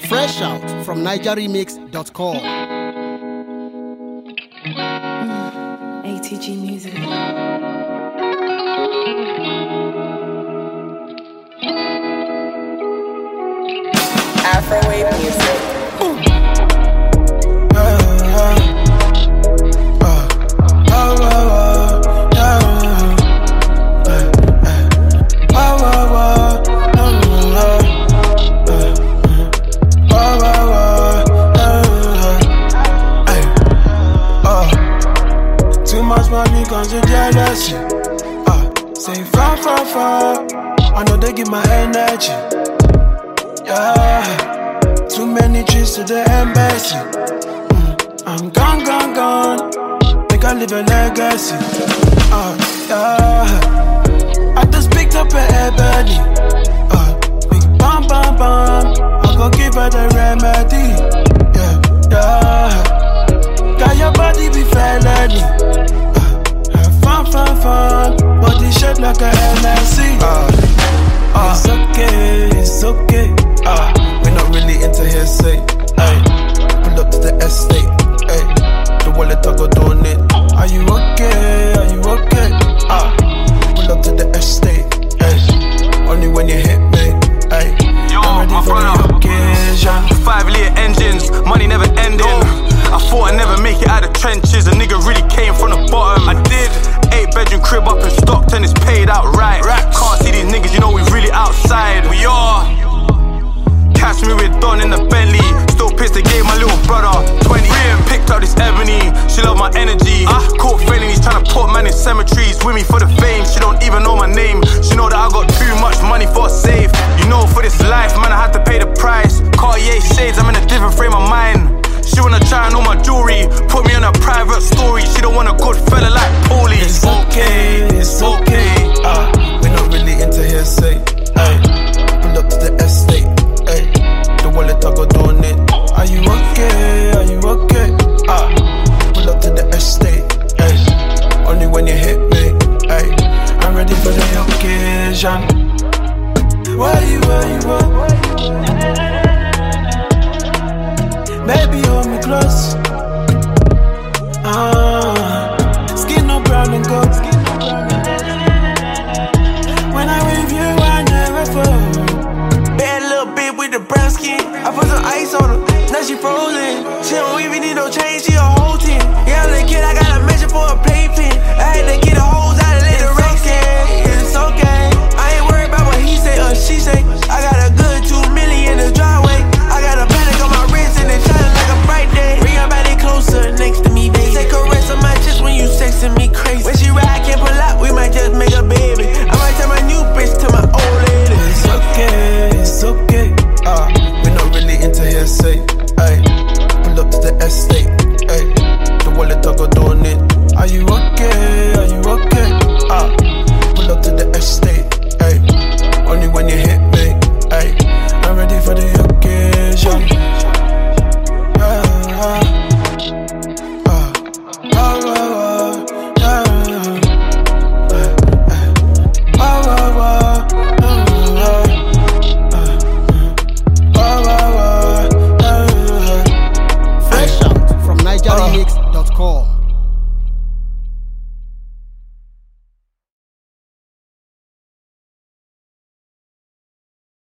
Fresh out from NigerRemix.com. ATG Music. Afrowave Music. Too much money comes with jealousy. Say far, far, far. I know they give my energy. Yeah. Too many trips to the embassy. I'm gone, gone, gone. Make I live a legacy. Yeah. I just picked up an ebony. Big bam, bam, bam. I go give her the remedy. Yeah, yeah. Got your body be felony. Have fun, fun, fun. Body shaped like a NSC. It's okay, it's okay. We're not really into hearsay. Pull up to the estate. The wallet I go donate. Are you okay? Are you okay? Pull up to the estate. Only when you hit me. Yo, I'm ready for the occasion. 5-liter engines, money never ending. I thought I'd never make it out of trenches. A nigga really came from the bottom. I did. 8-bedroom crib up in Stockton, it's paid out right. Can't see these niggas, you know we really outside. We are. Catch me with Don in the Bentley. Still pissed they gave my little brother 20. Picked up this ebony, she love my energy. Caught felonies trying to put man in cemeteries. With me for the fame, she don't even know my name. She know that I got too much money for a safe. You know for this life, man, I had to pay the price. Cartier shades, I'm in a different frame of mind. She wanna try and know my jewelry, put me on a private story. She don't want a good fella like Paulie. It's okay, it's okay. We're not really into hearsay. Pull up to the estate. The wallet I go donate. Are you okay? Are you okay? Pull up to the estate. Only when you hit me. I'm ready for the occasion. Where you are? Baby, hold me close.